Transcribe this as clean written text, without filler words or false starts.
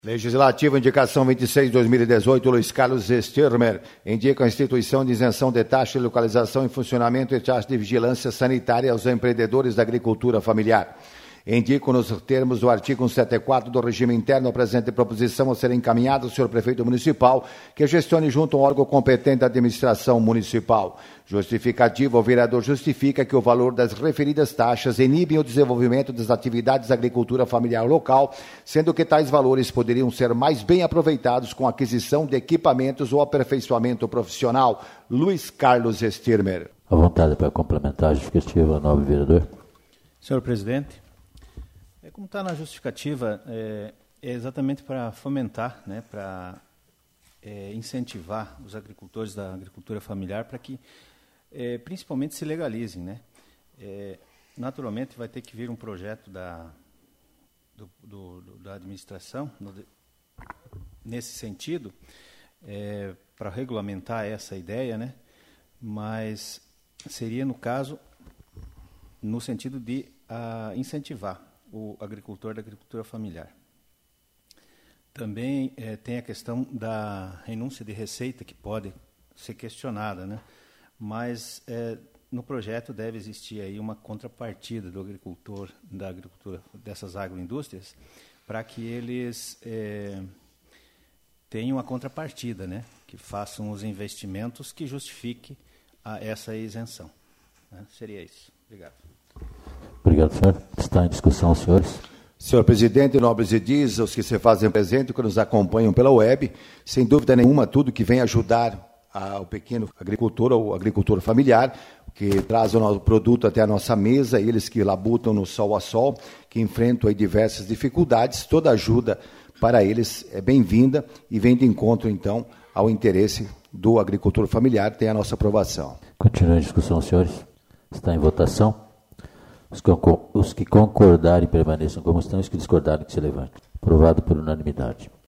Legislativo, indicação 26/2018, Luiz Carlos Stirmer, indica a instituição de isenção de taxa de localização e funcionamento e taxa de vigilância sanitária aos empreendedores da agricultura familiar. Indico nos termos do artigo 174 do regime interno a presente proposição a ser encaminhada ao senhor prefeito municipal, que gestione junto ao órgão competente da administração municipal. Justificativo, o vereador justifica que o valor das referidas taxas inibem o desenvolvimento das atividades da agricultura familiar local, sendo que tais valores poderiam ser mais bem aproveitados com aquisição de equipamentos ou aperfeiçoamento profissional. Luiz Carlos Stirmer. À vontade para complementar a justificativa, nobre vereador. Senhor presidente, como está na justificativa, é exatamente para fomentar, né, para incentivar os agricultores da agricultura familiar para que, principalmente, se legalizem, né? Naturalmente, vai ter que vir um projeto da administração nesse sentido, para regulamentar essa ideia, né? Mas seria, no caso, no sentido de incentivar o agricultor da agricultura familiar. Também tem a questão da renúncia de receita, que pode ser questionada, né? Mas no projeto deve existir aí uma contrapartida do agricultor, da agricultura, dessas agroindústrias, para que eles tenham a contrapartida, né? Que façam os investimentos que justifiquem essa isenção, né? Seria isso. Obrigado. Obrigado, senhor. Está em discussão, senhores. Senhor presidente, nobres edis, os que se fazem presente, que nos acompanham pela web, sem dúvida nenhuma, tudo que vem ajudar ao pequeno agricultor, ou agricultor familiar, que traz o nosso produto até a nossa mesa, eles que labutam no sol a sol, que enfrentam aí diversas dificuldades, toda ajuda para eles é bem-vinda e vem de encontro, então, ao interesse do agricultor familiar, tem a nossa aprovação. Continua a discussão, senhores. Está em votação. Os que concordarem permaneçam como estão, os que discordarem que se levantem. Aprovado por unanimidade.